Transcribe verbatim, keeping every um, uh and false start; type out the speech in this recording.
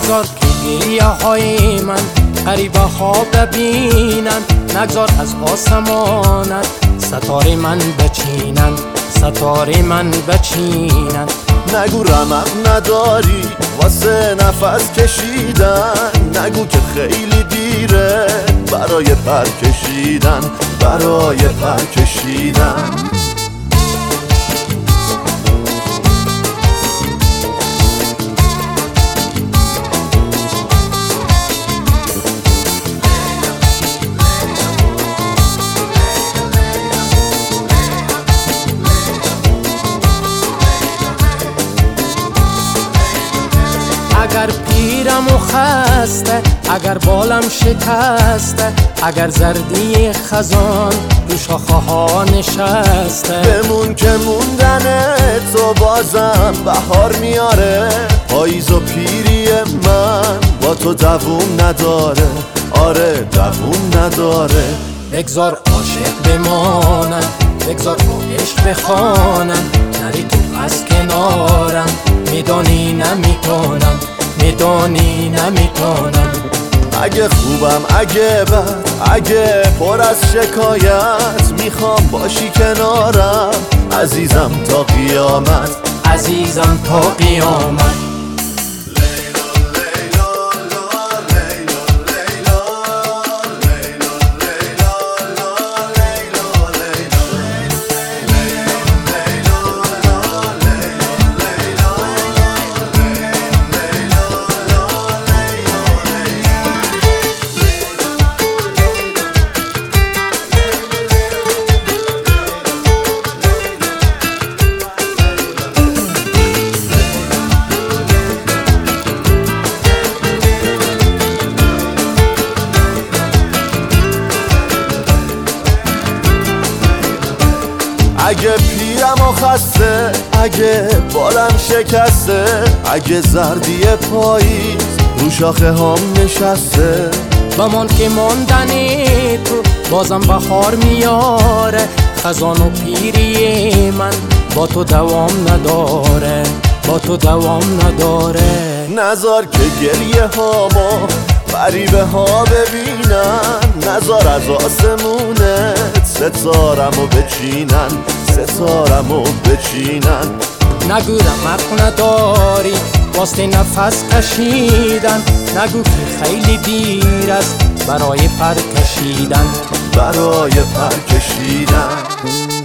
نگذار که گریه های من غریبه ها ببینن، نگذار از آسمانت ستاره من بچینن، ستاره من بچینن. نگو رمق نداری واسه نفس کشیدن، نگو که خیلی دیره برای پر کشیدن، برای پر کشیدن. اگر پیرم و خسته، اگر بالم شکسته، اگر زردی خزان رو شاخه ها نشسته، بمون که موندن تو بازم بهار میاره. پاییز و پیری من با تو دووم نداره، آره دووم نداره. بگذار عاشق بمانم، بگذار با عشق بخوانم، نری تو از کنارم، میدانی نمیتونم، میدانی نمیتونم. اگه خوبم اگه بد، اگه پر از شکایت، میخوام باشی کنارم عزیزم تا قیامت، عزیزم تا قیامت. اگه پیرم و خسته، اگه بالم شکسته، اگه زردی پاییز رو شاخه هم نشسته، بمان که ماندنی تو بازم بهار میاره. خزان و پیری من با تو دوام نداره، با تو دوام نداره. نذار که گریه هامو غریبه ها ببینن، نذار از آسمونت ستارمو بچینن، ستارمو بچینن. نگو رمق نداری واسه نفس کشیدن، نگو که خیلی دیر است برای پر کشیدن، برای پر کشیدن.